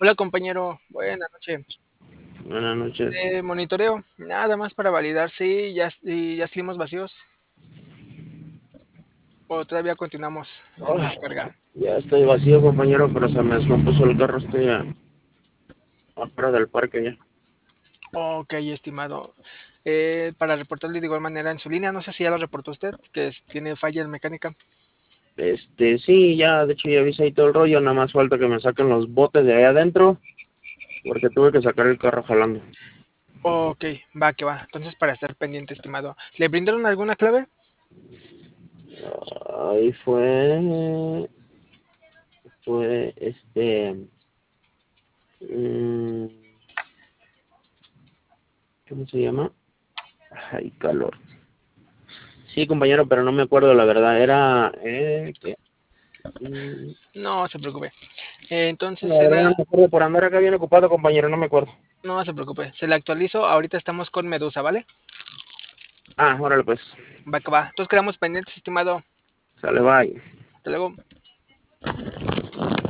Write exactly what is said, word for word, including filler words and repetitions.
Hola compañero, buenas noches. Buenas noches. De monitoreo, nada más para validar si ya, si ya salimos vacíos o todavía continuamos en Ay, descarga. ya estoy vacío, compañero, pero se me descompuso el carro. Estoy a- afuera del parque ya. Ok, estimado. Eh, para reportarle de igual manera en su línea, no sé si ya lo reportó usted, que es- tiene falla en mecánica. Este, sí, ya, de hecho, ya avisé ahí todo el rollo. Nada más falta que me saquen los botes de ahí adentro, porque tuve que sacar el carro jalando. Ok, va que va. Entonces, para estar pendiente, estimado. ¿Le brindaron alguna clave? Ahí fue, fue, este, mm, ¿cómo se llama? Ay, calor. Sí, compañero, pero no me acuerdo la verdad. Era, eh, ¿qué? Mm, No se preocupe. Eh, entonces la verdad sería, no me acuerdo. Por andar acá bien ocupado, compañero, no me acuerdo. no se preocupe. Se le actualizo. Ahorita estamos con Medusa, ¿vale? Ah, órale pues. Va que va. Entonces quedamos pendientes, estimado. Sale, bye. Hasta luego.